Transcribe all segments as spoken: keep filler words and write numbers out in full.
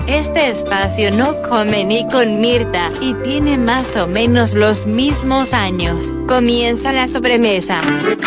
Este espacio no come ni con Mirta y tiene más o menos los mismos años. Comienza la sobremesa.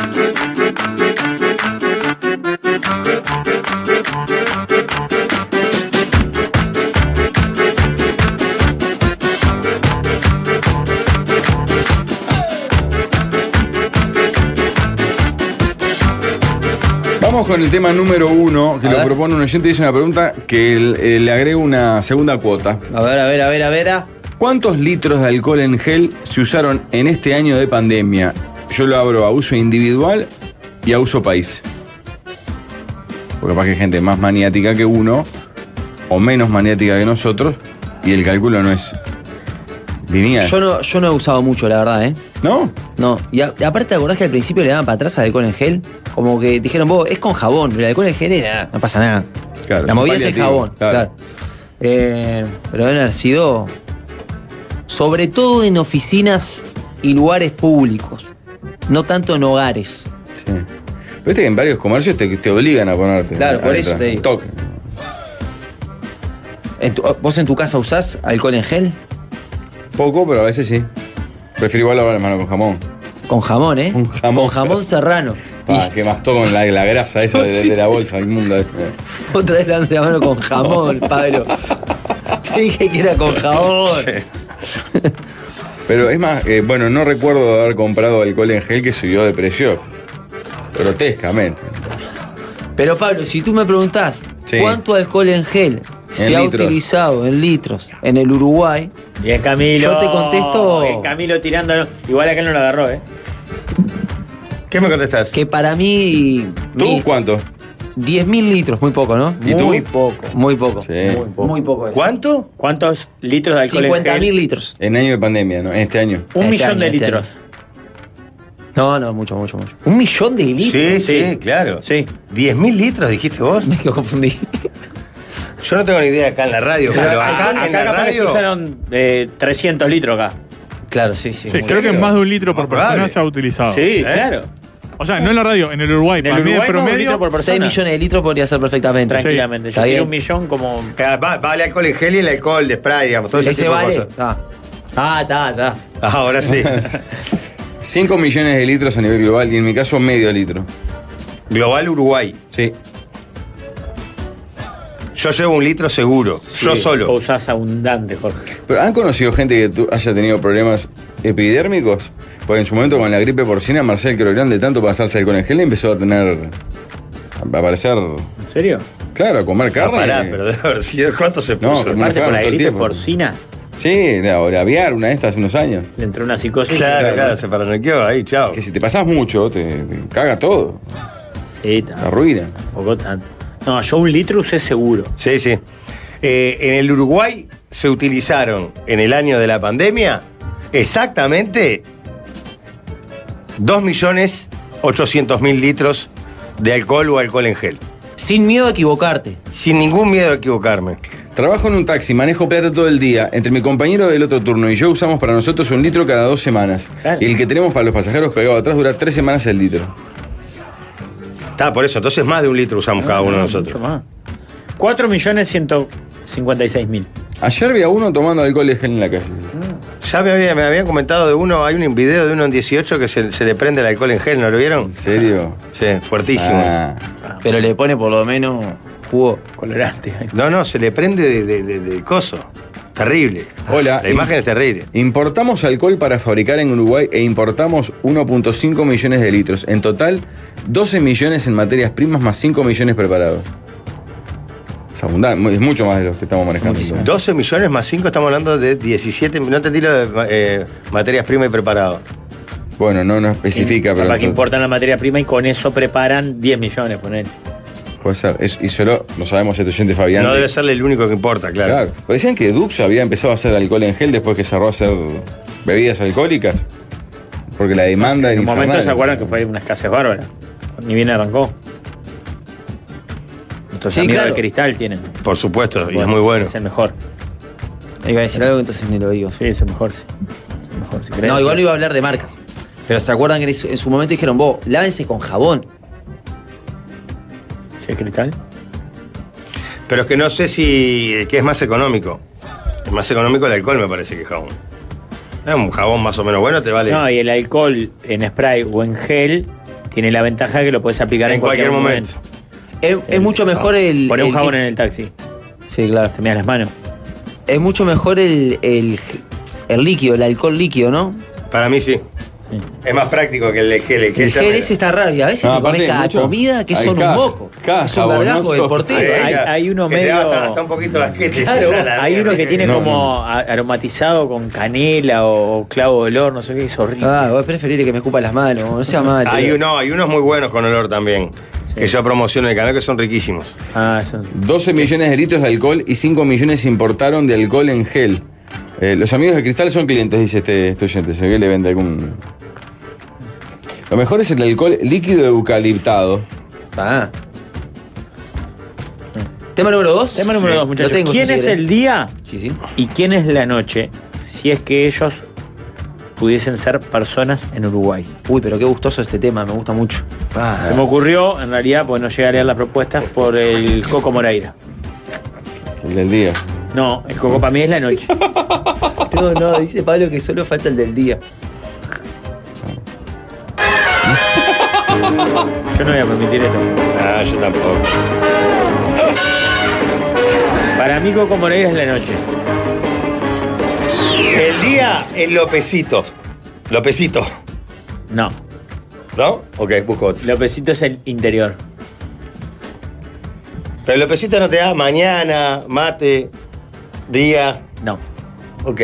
Vamos con el tema número uno, que a lo ver. propone un oyente, dice una pregunta que le, le agrego una segunda cuota. A ver, a ver, a ver, a ver. A... ¿Cuántos litros de alcohol en gel se usaron en este año de pandemia? Yo lo abro a uso individual y a uso país. Porque capaz que hay gente más maniática que uno, o menos maniática que nosotros, y el cálculo no es lineal. Yo no, yo no he usado mucho, la verdad, ¿eh? ¿No? No. Y, a, y aparte, ¿te acordás que al principio le daban para atrás al alcohol en gel? Como que dijeron, vos, es con jabón, pero el alcohol en gel era, no pasa nada. Claro, la movida es el jabón, claro. claro. Eh, pero deben haber sido, sobre todo en oficinas y lugares públicos, no tanto en hogares. Sí. Pero viste que en varios comercios te, te obligan a ponerte. Claro, a, por a eso te digo. Toque. ¿En tu, ¿Vos en tu casa usás alcohol en gel? Poco, pero a veces sí. Prefiero igual lavar la mano con jamón. Con jamón, ¿eh? Con jamón. Con jamón serrano. Ah, y... que más todo con la, la grasa esa de, de la bolsa inmunda. Otra vez lavando la mano con jamón, Pablo. Te dije que era con jamón. Sí. Pero es más, eh, bueno, no recuerdo haber comprado alcohol en gel que subió de precio grotescamente. Pero Pablo, si tú me preguntás, sí. ¿cuánto alcohol en gel se en ha litros. utilizado en litros en el Uruguay? Bien, Camilo. Yo te contesto. Bien, Camilo tirando. Igual acá no lo agarró, ¿eh? ¿Qué me contestás? Que para mí. ¿Tú mi, cuánto? diez mil litros, muy poco, ¿no? ¿Y tú? Muy poco. Muy poco. Sí. Muy poco. Muy poco eso. ¿Cuánto? ¿Cuántos litros de alcohol cincuenta mil en gel? litros. En año de pandemia, ¿no? En este año. Un este millón año, de este litros. Año. No, no, mucho, mucho, mucho. ¿Un millón de litros? Sí, sí, sí, claro. Sí. ¿diez mil litros dijiste vos? Me confundí. Yo no tengo ni idea acá en la radio, pero, pero acá, acá en acá la radio se usaron eh, trescientos litros acá. Claro, sí, sí. Sí, creo que más de un litro por persona probable. se ha utilizado. Sí, ¿Eh? claro. O sea, no en la radio, en el Uruguay. En el para Uruguay mí de promedio, por persona. seis millones de litros podría ser perfectamente. Tranquilamente. Sí. Yo quiero un millón como... Vale alcohol en gel y el alcohol de spray, digamos. Todo ese, ese tipo vale. de cosas. Ah, está, está. Ahora sí. cinco millones de litros a nivel global y en mi caso medio litro. Global Uruguay. Sí. Yo llevo un litro seguro, sí, yo solo. Vos usás abundante, Jorge. ¿Pero han conocido gente que tú haya tenido problemas epidérmicos? Porque en su momento con la gripe porcina, Marcel Querolán, de tanto pasarse alcohol en gel, empezó a tener... a aparecer... ¿En serio? Claro, a comer carne. No, pará, pero debe haber sido... ¿Cuánto se puso? No, Marcel con la gripe porcina. Sí, la, la aviar, una de estas hace unos años. Le entró una psicosis. Claro, claro, claro, se paranoiqueó ahí, chao. Que si te pasás mucho, te, te caga todo. Sí, te arruina. Poco tanto. No, yo un litro usé seguro. Sí, sí. Eh, en el Uruguay se utilizaron en el año de la pandemia exactamente dos millones ochocientos mil litros de alcohol o alcohol en gel. Sin miedo a equivocarte. Sin ningún miedo a equivocarme. Trabajo en un taxi, manejo plata todo el día. Entre mi compañero del otro turno y yo usamos para nosotros un litro cada dos semanas. Claro. Y el que tenemos para los pasajeros pegado atrás dura tres semanas el litro. Está, por eso, entonces más de un litro usamos no, cada uno de no, nosotros. cuatro millones ciento cincuenta y seis mil. Ayer vi a uno tomando alcohol de gel en la calle. Ya me, había, me habían comentado de uno, hay un video de uno en dieciocho que se, se le prende el alcohol en gel, ¿no lo vieron? ¿En serio? Sí, fuertísimo. Ah. Pero le pone por lo menos jugo colorante. No, no, se le prende de, de, de, de coso. Terrible. Hola. La imagen es terrible. Importamos alcohol para fabricar en Uruguay e importamos uno punto cinco millones de litros. En total, doce millones en materias primas más cinco millones preparados. Es abundante, es mucho más de lo que estamos manejando. doce millones más cinco, estamos hablando de diecisiete, no entendí lo de eh, materias primas y preparado. Bueno, no nos especifica, pero... Para que todo... importan la materia prima y con eso preparan diez millones, poner. Puede ser, es, y solo, no sabemos si el oyente Fabián. No debe ser el único que importa, claro. Claro. Pues decían que Dux había empezado a hacer alcohol en gel después que cerró a hacer bebidas alcohólicas. Porque la demanda en un infernal. momento se acuerdan que fue una escasez bárbara. Ni bien arrancó. Nuestros sí, amigos claro. del Cristal tienen. Por supuesto, bueno, y es muy bueno. Es el mejor. Iba a decir algo, entonces ni lo digo. Sí, es el mejor. Sí. Es el mejor si no, igual no iba a hablar de marcas. Pero se acuerdan que en su momento dijeron, vos, lávense con jabón. ¿Sí, Cristal? Pero es que no sé si. ¿Qué es más económico? Es más económico el alcohol, me parece, que jabón. Un jabón más o menos bueno te vale. No, y el alcohol en spray o en gel tiene la ventaja que lo puedes aplicar en, en cualquier, cualquier momento. momento. Es, es mucho mejor el. Poné un el- jabón en el taxi, Sí, claro. te miras las manos. Es mucho mejor el, el, el líquido, el alcohol líquido, ¿no? Para mí sí. Es más práctico que el de gel. El El gel ese está raro y a veces No, te comes aparte, cada mucho- comida que hay son cada- un moco. cada Es un gargajo jabonoso. deportivo. Hay- hay uno que te da medio- hasta, hasta un poquito asquete. Claro, esa la Hay uno mierda. que tiene No, como a- aromatizado con canela o clavo de olor, no sé qué, es horrible. Ah, voy a preferir que me escupa las manos, no sea mal. Hay, uno, hay unos muy buenos con olor también. Sí. Que yo promociono en el canal, que son riquísimos. Ah, son- doce millones de litros de alcohol y cinco millones importaron de alcohol en gel. Eh, los amigos de Cristal son clientes, dice este, este oyente. Se ve que le vende algún. Lo mejor es el alcohol líquido eucaliptado. Ah. Tema número dos. Tema número dos, muchachos. Lo tengo, ¿Quién si es quiere. el día Sí, sí. y quién es la noche si es que ellos pudiesen ser personas en Uruguay? Uy, pero qué gustoso este tema, me gusta mucho. Se me ocurrió, en realidad, pues no llegué a leer las propuestas, por el Coco Moreira. El del día. No, el Coco para mí es la noche. No, no, dice Pablo que solo falta el del día. Yo no voy a permitir esto. Ah, yo tampoco. Para mí Coco Moreira es la noche. El día es Lopecito. Lopecito. No, ¿No? Ok, busco otro. Lopecito es el interior. Pero el Lopecito no te da mañana, mate, día. No. Ok.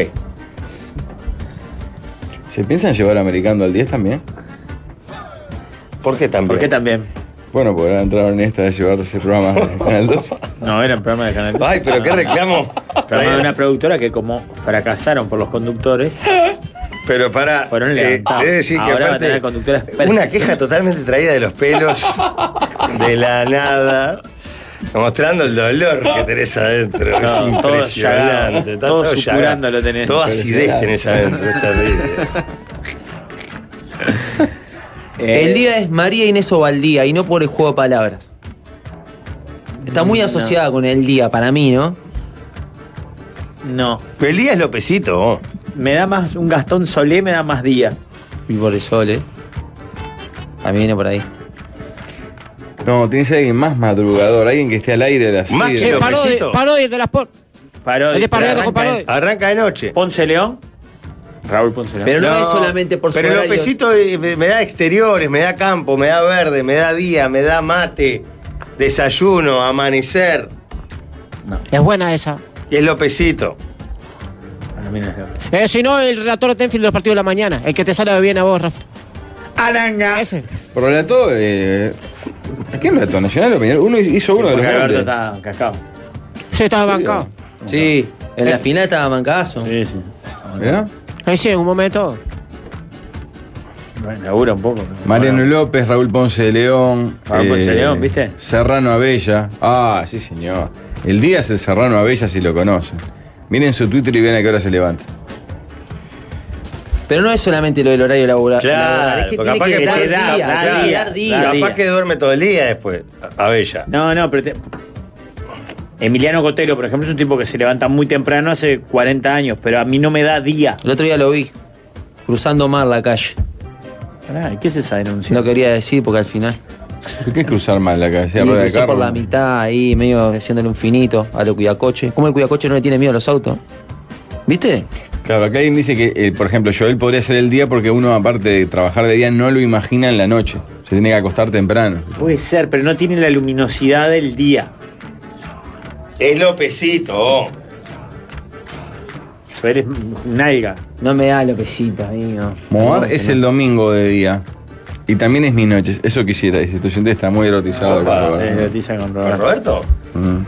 ¿Se piensan llevar a Americano al diez también? ¿Por qué también? ¿Por qué también? Bueno, porque entraron en esta de llevar ese programa de Canal dos. No, era un programa de Canal Ay, pero qué reclamo. Programa de una productora que como fracasaron por los conductores, Pero para. fueron levantados. debe decir que Ahora van a aparte, tener conductores una perfectos. queja totalmente traída de los pelos, de la nada, mostrando el dolor que tenés adentro. No, es todo impresionante. llagado, Está todo llagado. supurando lo tenés. Toda acidez tenés adentro. Es terrible. Eh, El día es María Inés Ovaldía y no por el juego de palabras. Está muy No. asociada con el día para mí, ¿no? No. Pero el día es Lopecito. Oh. Me da más, un Gastón Solé me da más día. Y por el sol, ¿eh? A mí viene por ahí. No, tiene que ser alguien más madrugador, alguien que esté al aire de las Más seis que de la- Lopecito. Parodi, parodi de las por. Parodi, El de Parodi, pero con Parodi. arranca Arranca de noche. en Ponce León. Raúl Ponce León. Pero no, es solamente por su Pero horario. Lopecito eh, me me da exteriores, me da campo, me da verde, me da día, me da mate, desayuno, amanecer. Es buena esa. Y es Lopecito. Para mí no es León. Eh, si no, el relator de Tenfield de los partidos de la mañana. El que te sale bien a vos, Rafa. Aranga. Ese. Pero relató. Eh, ¿Qué relató? ¿Nacional o Peñarol? Uno hizo uno de los Porque Alberto grandes. está cascado. Sí, estaba bancado. Sí, en la final estaba mancazo. Sí, sí. ¿Verdad? Ahí sí, en un momento. Bueno, labura un poco. Mariano Bueno. López, Raúl Ponce de León. eh, Raúl Ponce de León, ¿viste? Serrano Abella. Ah, sí, señor. El día es el Serrano Abella si lo conocen. Miren su Twitter y vean a qué hora se levanta. Pero no es solamente lo del horario laboral. Claro, laboral, es que porque tiene capaz que, que dar te día, da- tiene da que día, dar da día. día. Capaz que duerme todo el día después, a Bella. No, no, pero te- Emiliano Cotelo, por ejemplo, es un tipo que se levanta muy temprano hace cuarenta años, pero a mí no me da día. El otro día lo vi, cruzando mar la calle. Pará, ¿y ¿qué es esa denuncia? No quería decir porque al final. ¿Por qué cruzar mal la calle? Y Rueda de cruzó por carro. la mitad ahí, medio haciéndole un finito a lo cuidacoche. ¿Cómo el cuidacoche no le tiene miedo a los autos? ¿Viste? Claro, acá alguien dice que, eh, por ejemplo, Joel podría ser el día porque uno, aparte de trabajar de día, no lo imagina en la noche. Se tiene que acostar temprano. Puede ser, pero no tiene la luminosidad del día. Es Lopecito. Tú eres nalga. No me da lopecita, amigo. Moar No, es que el no. domingo de día. Y también es mi noche. Eso quisiera, dice. Tu oyente está muy erotizado. Opa, con Se Roberto. erotiza con ¿Con Roberto. Roberto? Mm.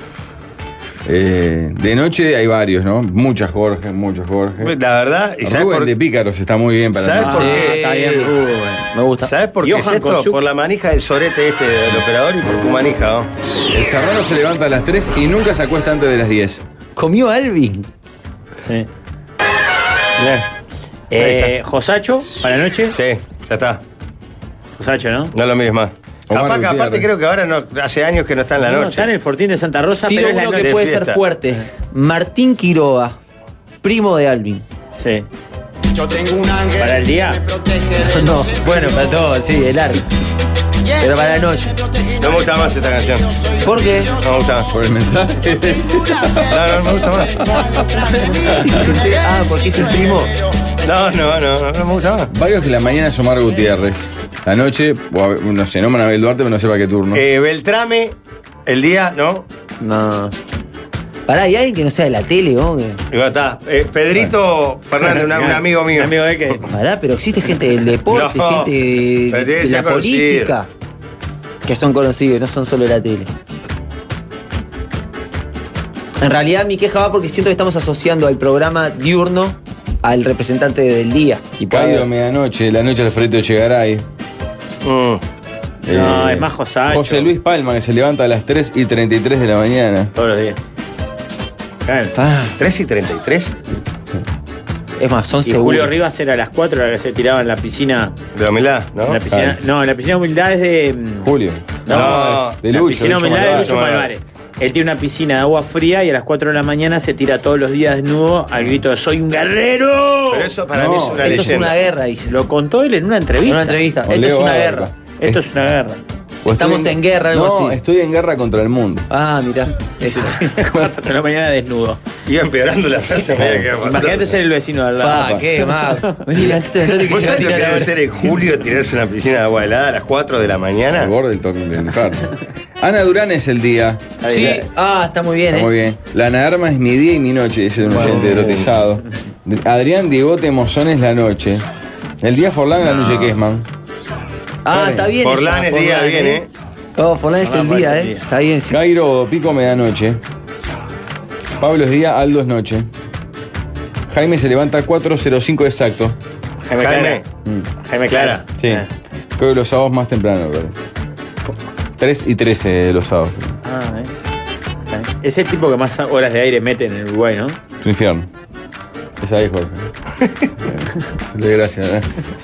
Eh, de noche hay varios, ¿no? Muchas Jorge, muchos Jorge. La verdad, ¿y sabes Rubén por, de Pícaros está muy bien para ¿Sabes la por noche. qué? Ah, está bien, Rubén. Me gusta. ¿sabes por qué Johan es esto? Kosuke. Por la manija del sorete este del operador y por tu manija, ¿no? El Serrano se levanta a las tres y nunca se acuesta antes de las diez. Comió Alvin. Sí. Bien. Eh, Josacho, para la noche. Sí, ya está. Josacho, ¿no? No lo mires más. Capaz que Gutiérrez. aparte creo que ahora no, hace años que no está en la No, noche. está en el Fortín de Santa Rosa, Tiro pero es la uno noche. que de puede fiesta. ser fuerte. Martín Quiroga, primo de Alvin. Sí. Yo tengo un ángel ¿Para el día? que me protege de No, los bueno, para todo, sí, es largo. Pero para la noche. No me gusta más esta canción. ¿Por qué? No me gusta más. Por el mensaje. No, no me gusta más. Ah, porque es el primo. No, no, no, no, no me gusta más. Varios que la mañana es Omar Gutiérrez. La noche, o a- no sé, no Manabel Duarte, pero no sé para qué turno. Eh, Beltrame, el día, ¿no? No. Pará, ¿hay alguien que no sea de la tele, vos? Y bueno, está. Eh, Pedrito Fernández, una- un amigo mío. Un amigo de que. Pará, pero existe gente del deporte, No, gente de, pero tiene de que la ser conocido. política. Que son conocidos, no son solo de la tele. En realidad mi queja va porque siento que estamos asociando al programa diurno al representante del día. Y puede Caído haber- medianoche, la noche Alfredo Echegaray. Mm. No, Eh, es más Josacho. José Luis Palma, que se levanta a las tres y treinta y tres de la mañana. Todos los días. Claro. Ah, ¿tres y treinta y tres? es más, son Y seguros. Julio Rivas era a las cuatro, la que se tiraba en la piscina. De la humildad, ¿no? En la piscina Claro. no, en la piscina de humildad es de. mm, Julio. No, es de la Lucho. piscina de Lucho humildad es de Malvar. Lucho Malvares. Él tiene una piscina de agua fría y a las cuatro de la mañana se tira todos los días desnudo al grito de ¡Soy un guerrero! Pero eso para No, mí es una Esto es leyenda. una guerra, dice. Lo contó él en una En entrevista. una entrevista. Con Esto es Leo una Barca. guerra. Esto es una guerra. O Estamos estoy en guerra, algo no, así. estoy en guerra contra el mundo. Ah, mirá. Eso. cuatro de la mañana desnudo. Iba empeorando la frase. a medida que iba pasando. Imagínate ser el vecino de al lado. Pa, qué mal. Vení, levantate de que ¿Vos se va a sabés lo que tirar debe ahora. ser en julio tirarse una piscina de agua helada a las cuatro de la mañana? Al borde del toque del infarto. Ana Durán es el día. Sí, ah, está muy bien, Está eh. muy bien. La Nadarma es ni día y ni noche, dice un oyente erotizado. Adrián Diegote Mozón es la noche. El día Forlán la noche Kesman. Ah, está bien. Forlán esa, es día, Forlán, bien, ¿eh? Oh, Forlán es Forlán el día, es eh. el día. Está bien, sí. Cairo Pico Medianoche. Pablo es día, Aldo es noche. Jaime se levanta a cuatro cero cinco exacto. Jaime Jaime. Clara. Mm, Jaime Clara. Sí. Ah. Creo que los sábados más temprano, pero. tres y trece los sábados. Ah, eh. Está bien. Es el tipo que más horas de aire mete en el Uruguay, ¿no? Es un infierno. Es ahí, Jorge. De gracia, ¿eh?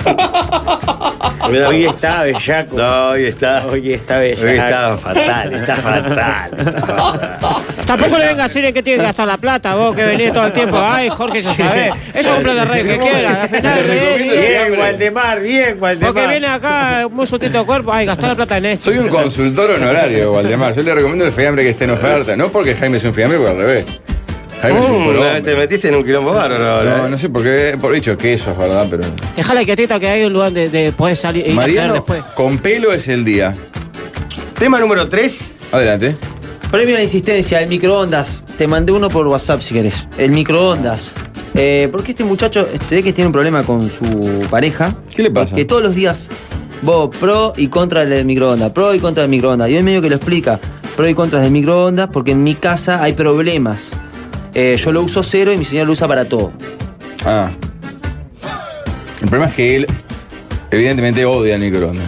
Hoy está bellaco. No, hoy está. Hoy está bellaco. Hoy está fatal, está fatal. Está fatal. Tampoco le venga a decir en qué tiene que gastar la plata, vos que venís todo el tiempo. Ay, Jorge, ya sabés. Eso es un plan de rey que quiera. Al final, Le recomiendo eh, Bien, Waldemar, bien, Waldemar. porque viene acá muy sustito de cuerpo. Ay, gastar la plata en esto. Soy un consultor honorario, Waldemar. Yo le recomiendo el fiambre que esté en oferta. No porque Jaime es un fiambre, porque al revés. Jaime es un Mm, puro hombre. te metiste en un quilombo bárbaro ahora. No, ¿eh? no sé por qué, por dicho que eso es verdad, pero. Dejala quietita que hay un lugar de, de poder salir y hacer Mariano, después. con pelo es el día. Tema número tres. Adelante. Premio a la insistencia, el microondas. Te mandé uno por WhatsApp si querés. El microondas. Eh, porque este muchacho se ve que tiene un problema con su pareja. ¿Qué le pasa? Que todos los días, vos, pro y contra del microondas, pro y contra del microondas. Y hoy medio que lo explica, pro y contra del microondas, porque en mi casa hay problemas. Eh, yo lo uso cero y mi señor lo usa para todo. Ah. El problema es que él, evidentemente, odia el microondas.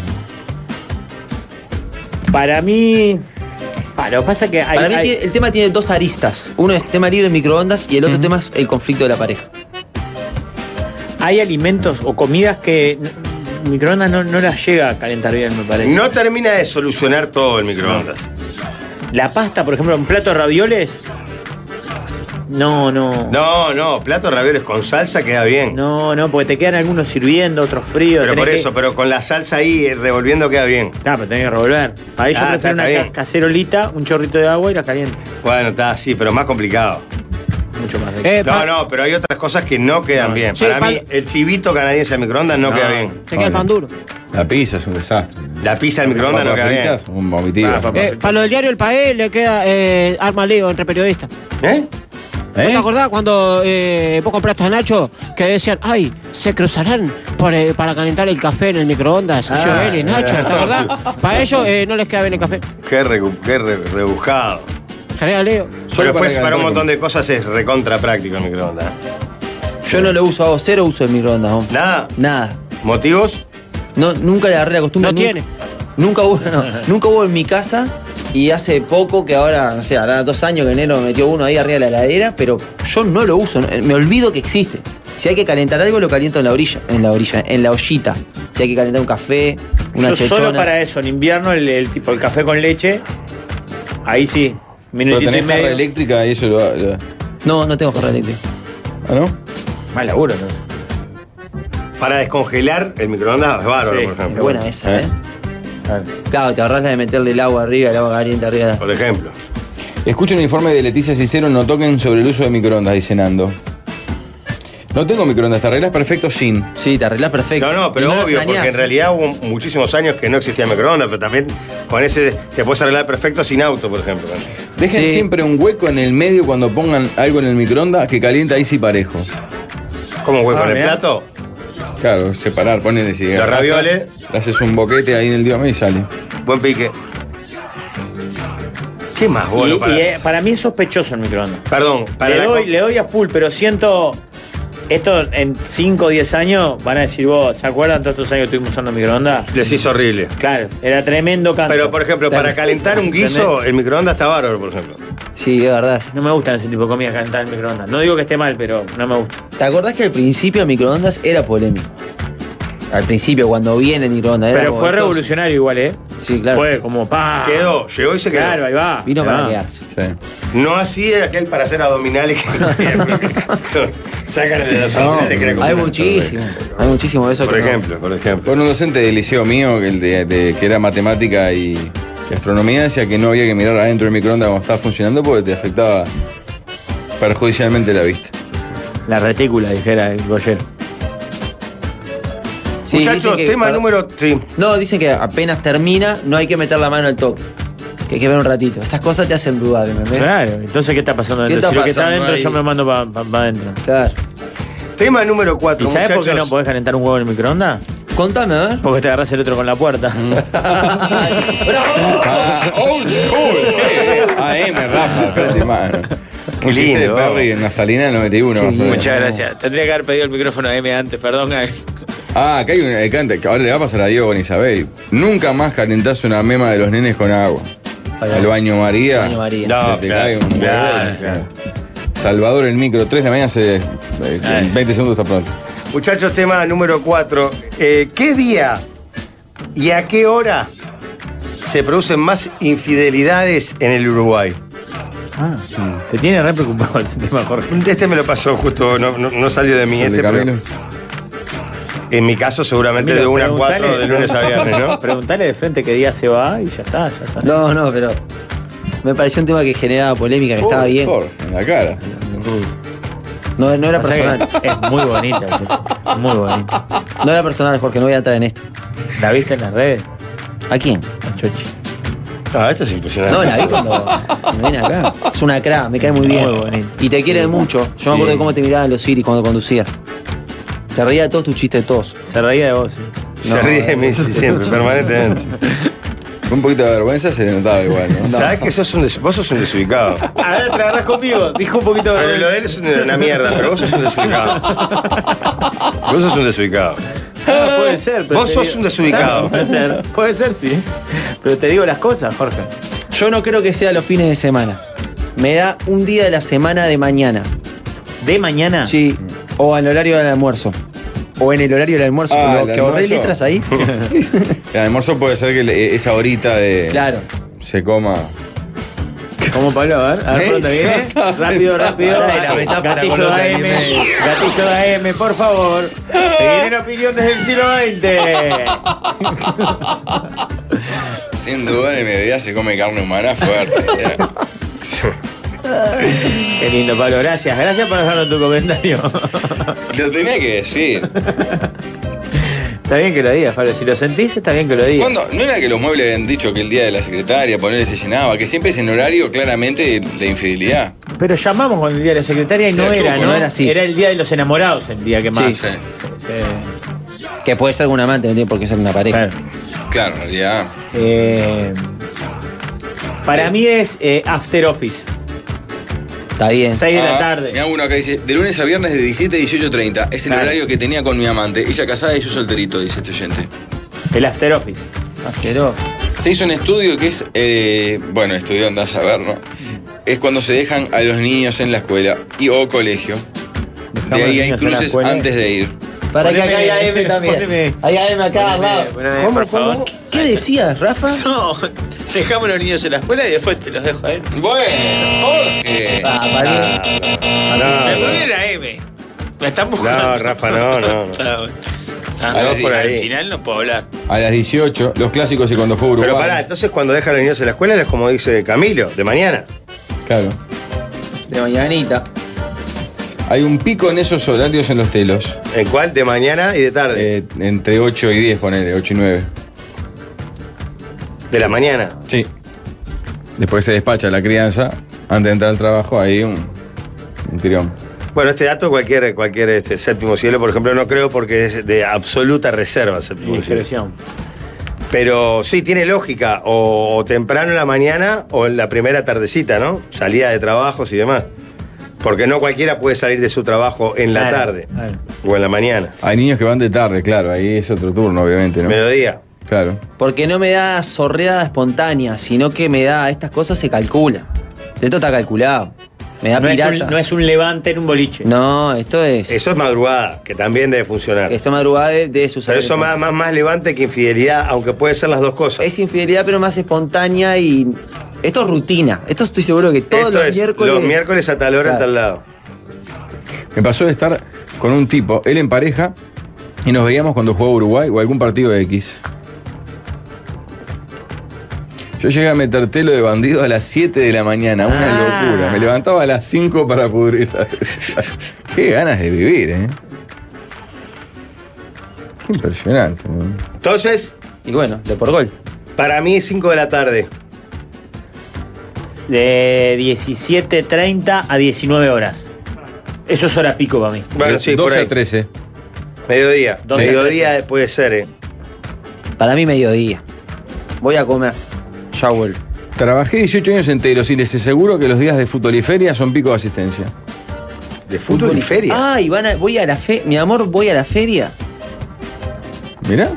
Para mí. Ah, lo que pasa es que hay. Para mí hay- tiene- el tema tiene dos aristas. Uno es tema libre en microondas y el otro tema es el conflicto de la pareja. hay alimentos o comidas que n- microondas no, no las llega a calentar bien, me parece. No termina de solucionar todo el microondas. La pasta, por ejemplo, un plato de ravioles. No, no. No, no, plato de ravioles con salsa queda bien. No, no, porque te quedan algunos sirviendo, otros fríos. pero tenés por que- eso, pero con la salsa ahí eh, revolviendo queda bien. Claro, pero tenés que revolver. Ahí yo Ah, prefiero está- una está ca- bien. cacerolita, un chorrito de agua y la caliente. Bueno, está así, pero más complicado. Mucho más rico. Eh, No, pa- no, pero hay otras cosas que no quedan bien. Sí, Para pa- mí, el chivito canadiense al microondas no, No. queda bien. Te queda el pan duro. La pizza es un desastre. La pizza al microondas no Papas queda bien. fritas, un vomitivo. Ah, papá. Eh, para lo del diario El País le queda eh, arma lío entre periodistas. ¿Eh? ¿No ¿Eh? te acordás cuando eh, vos compraste a Nacho que decían, ay, se cruzarán por, eh, para calentar el café en el microondas? Ah, Joel y Nacho, ¿te acordás? Para ellos eh, no les queda bien el café. Qué, recu- qué re- rebuscado. General Leo. Solo Pero después para para un calentar montón de cosas es recontra práctico el microondas. Yo no lo uso, hago cero uso del microondas. ¿no? Nada. Nada. ¿Motivos? No, nunca le agarré la costumbre. No nunca, tiene. Nunca hubo, no, nunca hubo en mi casa y hace poco que ahora, no sé, hará dos años que enero me metió uno ahí arriba de la heladera, pero yo no lo uso, no- me olvido que existe. Si hay que calentar algo, lo caliento en la orilla, en la orilla, en la ollita. Si hay que calentar un café, una Yo chechona. solo para eso, en invierno, el, el tipo el café con leche, ahí sí, Pero minutito y tenés jarra medio. eléctrica y eso lo, lo- No, no tengo jarra eléctrica. ¿Ah, no? Mal laburo, ¿no? Para descongelar el microondas es bárbaro, Sí, por ejemplo. Es buena esa, ¿Eh? ¿eh? Claro, te ahorras la de meterle el agua arriba, el agua caliente arriba. Por ejemplo. Escuchen el informe de Leticia Cicero, no toquen sobre el uso de microondas, dice Nando. No tengo microondas, te arreglas perfecto sin. Sí, te arreglás perfecto. No, no, pero Y lo obvio, porque extrañás. en realidad hubo muchísimos años que no existía microondas, pero también con ese te puedes arreglar perfecto sin auto, por ejemplo. Dejen Sí. siempre un hueco en el medio cuando pongan algo en el microondas que calienta ahí sí parejo. ¿Cómo hueco Ah, en el mirá. plato? Claro, separar, ponele si Los ravioles. le haces un boquete ahí en el diome y sale. Buen pique. ¿Qué más Y, bueno para...? y, eh, para mí es sospechoso el microondas. Perdón, para Le la doy, co- le doy a full, pero siento. Esto en cinco o diez años van a decir vos, ¿se acuerdan todos estos años que estuvimos usando microondas? Les hizo horrible. Claro, era tremendo cáncer. Pero, por ejemplo, para calentar un guiso, el microondas está bárbaro, por ejemplo. Sí, es verdad. No me gustan ese tipo de comidas calentar en el microondas. No digo que esté mal, pero no me gusta. ¿Te acordás que al principio el microondas era polémico? Al principio, cuando viene el microondas. era Pero como fue estos- revolucionario igual, ¿eh? Sí, claro. Fue como pa. Quedó, llegó y se quedó. Claro, ahí va. Vino Ahí para va. quedarse. Sí. No así aquel para hacer abdominales que sacan el de los No, abdominales que era como hay una- muchísimo. Hay muchísimo de eso. Por que no. ejemplo, por ejemplo. Bueno, un docente del liceo mío, que, el de, de- que era matemática y astronomía, decía que no había que mirar adentro del microondas cuando estaba funcionando porque te afectaba perjudicialmente la vista. La retícula, dijera el Goyer. Sí, Muchachos, dicen que- tema perdón. número... Sí. No, dicen que apenas termina, no hay que meter la mano al toque. Que hay que ver un ratito. Esas cosas te hacen dudar, ¿entendés? Claro, entonces ¿qué está pasando ¿Qué dentro? está Si lo que está pasando adentro ahí? yo me mando para pa, pa adentro. Claro. Tema número cuatro, ¿Y sabes por qué no muchachos. podés calentar un huevo en el microondas? Contame, a ver. Porque te agarrás el otro con la puerta. Ah, old school. A M, Rafa, frente mano. Qué Un chiste de lindo. Perry en Naftalina del noventa y uno. Qué lindo. Muchas gracias. Tendría que haber pedido el micrófono a M antes, perdón. Ah, acá hay un eh, canta, que ahora le va a pasar a Diego con Isabel. Nunca más calentás una mema de los nenes con agua. Al baño María. Baño María. Se No, te claro, cae un claro, huevo. claro. Salvador el micro, tres de la mañana se. eh, en veinte segundos está pronto. Muchachos, tema número cuatro. Eh, ¿Qué día y a qué hora se producen más infidelidades en el Uruguay? Ah, te tiene re preocupado el tema, Jorge. Este me lo pasó justo, no, no- no salió de mí. ¿El de Este, pero Camilo? en mi caso, seguramente Mira, de una a preguntale- cuatro, de lunes a viernes, ¿no? Preguntale de frente qué día se va y ya está, ya está. No, no, pero me pareció un tema que generaba polémica, que estaba bien. Jorge, en la cara. No, no era Pasa que personal. Es muy bonita, es muy bonita. No era personal, Jorge, no voy a entrar en esto. ¿La viste en las redes? ¿A quién? A Chochi. Ah, esto es impresionante. No, la vi cuando, cuando vine acá. Es una cra, me cae muy bien. Muy bonito. Y te quiere mucho. Yo me acuerdo de cómo te miraban los iris cuando conducías. Te reía de todos tus chistes de todos. Se reía de vos. ¿Sí? Se No, ríe de mí sí, siempre, permanentemente. Un poquito de vergüenza se le notaba igual, ¿no? ¿Sabes que sos un des- vos sos un desubicado? A ver, te agarrás conmigo. Dijo un poquito de Pero lo de él es una, una mierda, pero vos sos un desubicado. Vos sos un desubicado. Ah, puede ser. pero Vos te sos digo- un desubicado. Puede ser, puede ser, sí. Pero te digo las cosas, Jorge. Yo no creo que sea los fines de semana. Me da un día de la semana de mañana. ¿De mañana? Sí. O al horario del almuerzo. O en el horario del almuerzo. Ah, que, el que ahorré almuerzo. letras ahí. El almuerzo puede ser que le- esa horita de. Claro. Se coma. ¿Cómo, Pablo? A ver, a ver por dónde viene. Rápido, rápido. Pará, la metáfora Gatillo con de los A M. animes. Gatillo de A M, por favor. Se viene la opinión desde el siglo veinte. Sin duda, en el mediodía se come carne humana fuerte. Qué lindo, Pablo. Gracias. Gracias por dejarlo en tu comentario. Lo tenía que decir. Está bien que lo digas, Pablo. Si lo sentís, está bien que lo digas. ¿Cuándo? ¿No era que los muebles habían dicho que el día de la secretaria, ponerle se llenaba? Que siempre es en horario claramente de infidelidad. Pero llamamos con el día de la secretaria y no Era era, chupo, ¿no? no era así. Era el día de los enamorados, el día que más. Sí. Sí. Sí. Que puede ser un amante, no tiene por qué ser una pareja. Claro. Claro, en realidad. Eh, para mí es eh, after office. Está bien. seis de la Ah, tarde. Mira uno acá dice, de lunes a viernes de diecisiete a dieciocho treinta. Es el Claro. horario que tenía con mi amante. Ella casada y yo solterito, dice este oyente. El after office. Pero, Se hizo un estudio que es, eh, bueno, estudio andás a ver, ¿no? Es cuando se dejan a los niños en la escuela y o colegio. De ahí hay cruces antes de ir. Para que Poneme, acá hay A M también. poneme. Hay A M acá al lado. Poneme, ¿Cómo, por cómo? favor. ¿Qué decías, Rafa? No, dejamos a los niños en la escuela y después te los dejo adentro. Bueno, Jorge. Ah, vale. Me No, ponen a M. Me están buscando. No, Rafa, no, no, no. Está bueno. Ah, A no, las por die- ahí. Al final no puedo hablar. A las dieciocho, los clásicos y cuando fue a Uruguay. Pero pará, entonces cuando dejan a los niños en la escuela es como dice Camilo, de mañana. Claro. De mañanita. Hay un pico en esos horarios en los telos. ¿En cuál? De mañana y de tarde. Eh, entre ocho y diez, ponele, ocho y nueve. De la mañana. Sí. Después se despacha la crianza. Antes de entrar al trabajo, ahí un, un tirón. Bueno, este dato cualquier, cualquier este, séptimo cielo, por ejemplo, no creo porque es de absoluta reserva séptimo cielo. Discreción. Pero sí, tiene lógica, o, o temprano en la mañana o en la primera tardecita, ¿no? Salida de trabajos y demás. Porque no cualquiera puede salir de su trabajo en la Claro, tarde claro. o en la mañana. Hay niños que van de tarde, claro. Ahí es otro turno, obviamente, ¿no? Mediodía. Claro. Porque no me da sorreada espontánea, sino que me da. Estas cosas se calcula. Esto está calculado. Me da No es, pirata. un, no es un levante en un boliche. No, esto es. Eso es madrugada, que también debe funcionar. Esta madrugada de, de sus Pero eso más, más, más levante que infidelidad, aunque puede ser las dos cosas. Es infidelidad, pero más espontánea y. Esto es rutina. Esto estoy seguro que todos Esto los es miércoles. los miércoles a tal hora en Claro. tal lado. Me pasó de estar con un tipo, él en pareja, y nos veíamos cuando jugaba Uruguay o algún partido de X. Yo llegué a meter telo de bandido a las siete de la mañana, una Ah. locura. Me levantaba a las cinco para pudrir. Qué ganas de vivir, ¿eh? Qué impresionante, ¿no? Entonces, Y bueno, de por gol. para mí, cinco de la tarde. De diecisiete treinta a diecinueve horas. Eso es hora pico para mí. Bueno, sí, por doce ahí. a trece. Mediodía. doce a Mediodía puede ser, ¿eh? Para mí, mediodía. Voy a comer. Ya vuelvo. Trabajé dieciocho años enteros y les aseguro que los días de fútbol y feria son pico de asistencia. De fútbol y feria. Ah, y van a, voy a la fe. Mi amor, voy a la feria. Mirá.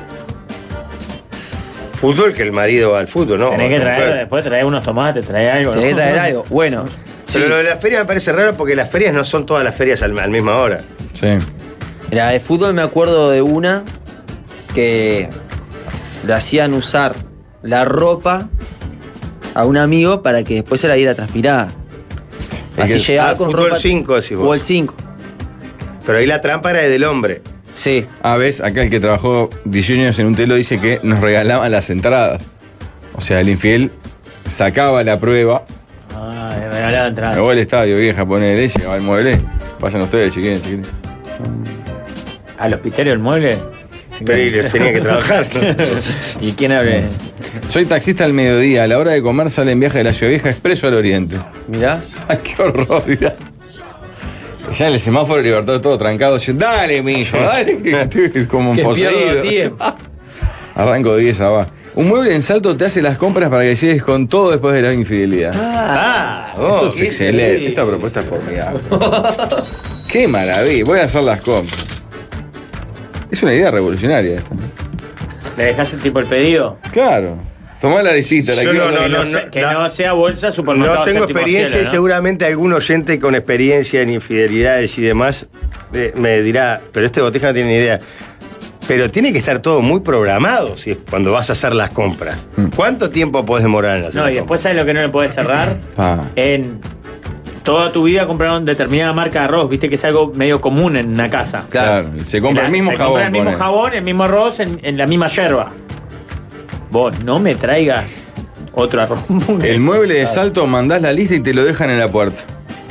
Fútbol que el marido va al fútbol, ¿no? Tenés que No, traer, claro. después traer unos tomates, traer algo. Tenés que ¿no? traer algo. Bueno. Pero sí. lo de la feria me parece raro porque las ferias no son todas las ferias al, al misma hora. Sí. Mira, de fútbol me acuerdo de una que le hacían usar la ropa a un amigo para que después se la diera transpirada. Es Así que- llegaba ah, con fútbol ropa. cinco, decís vos. Fútbol cinco. Pero ahí la trampa era del hombre. Sí. Ah, ves, acá el que trabajó dieciocho años en un telo dice que nos regalaban las entradas. O sea, el infiel sacaba la prueba. Ah, me regalaba Me entrada. voy al estadio, vieja, ponele, llegaba el mueble. Vayan ustedes, chiquines, chiquines. ¿Al hospital el mueble? Pero y les tenía que trabajar. ¿Y quién hable? Soy taxista al mediodía. A la hora de comer sale en viaje de la Ciudad Vieja expreso al oriente. Mirá. Ay, qué horror, mirá. Ya en el semáforo Libertad todo trancado. Yo, dale, mijo, dale, que estoy como un Que pierdo poseído. tiempo. Arranco de diez abajo. Un mueble en Salto te hace las compras para que llegues con todo después de la infidelidad. Ah, Esto vos. es qué excelente. increíble. Esta propuesta es formidable. Qué maravilla. Voy a hacer las compras. Es una idea revolucionaria esta. ¿no? ¿Le dejás el tipo el pedido? Claro. Tomá la listita. La Yo quiero no, hacer. no, Que no, no, que no. no sea bolsa, supermercado. No tengo séptimo experiencia cielo, y ¿no? seguramente algún oyente con experiencia en infidelidades y demás eh, me dirá, pero este botija no tiene ni idea. Pero tiene que estar todo muy programado si es cuando vas a hacer las compras. Mm. ¿Cuánto tiempo podés demorar en hacer No, las y después sabes lo que no le podés cerrar. Pa. En toda tu vida compraron determinada marca de arroz, viste que es algo medio común en una casa. Claro. Se compra La- el mismo se jabón. compra el mismo ponele. jabón, el mismo arroz, en, en la misma yerba. Vos no me traigas otro arroz. El mueble de Salto mandás la lista y te lo dejan en la puerta.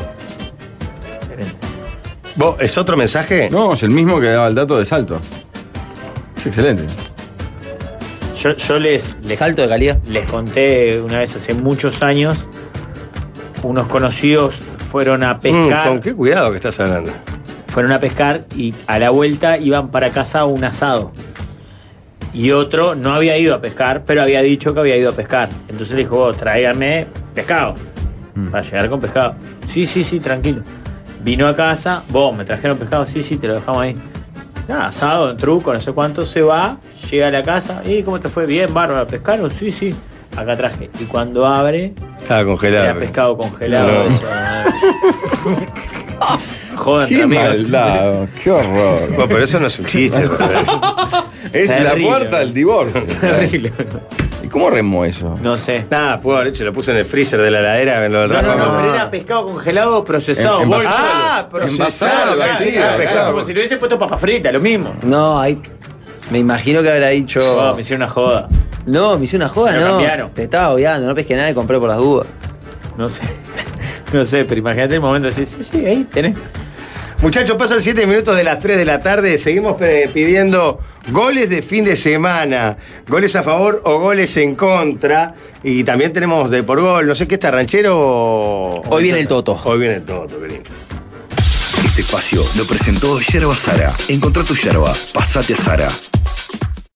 ¿Vos, ¿Es otro mensaje? No, es el mismo que daba el dato de Salto. Es excelente. Yo, yo les, les, Salto de calidad. les conté una vez hace muchos años, unos conocidos fueron a Mm, pescar. ¿Con qué cuidado que estás hablando? Fueron a pescar y a la vuelta iban para casa a un asado. Y otro no había ido a pescar, pero había dicho que había ido a pescar. Entonces le dijo, vos, tráigame pescado. Mm. Para llegar con pescado. Sí, sí, sí, tranquilo. Vino a casa, vos, me trajeron pescado, sí, sí, te lo dejamos ahí. Ah, asado, en truco, no sé cuánto, se va, llega a la casa, ¿y cómo te fue? Bien, bárbaro, ¿pescaron? Sí, sí. Acá traje. Y cuando abre, Estaba congelado. era pescado congelado. No. eso, Joda entre Qué amigos. maldad, qué horror. Bueno, pero eso no es un chiste, ¿verdad? Es la Terrible. puerta del divorcio. Terrible. ¿Y cómo remó eso? No sé. Nada, puedo haber hecho, lo puse en el freezer de la heladera. En lo del No, Rafa no, no, me- pero era pescado congelado procesado. En- en bolsa. vasado. Ah, procesado, Envasado, casi, sí, ah, claro, pescado. Como si le hubiese puesto papa frita, lo mismo. No, ahí. Me imagino que habrá dicho. Oh, me hicieron una joda. No, me hice una joda, Me lo no. cambiaron. Te estaba obviando, no pesqué nada y compré por las dudas. No sé. No sé, pero imagínate el momento de decir, sí, sí, ahí tenés. Muchachos, pasan siete minutos de las tres de la tarde. Seguimos eh, pidiendo goles de fin de semana. Goles a favor o goles en contra. Y también tenemos de por gol. No sé qué está, ranchero o... Hoy viene el Toto. Hoy viene el Toto, qué lindo. Este espacio lo presentó Yerba Sara. Encontrá tu yerba, pasate a Sara.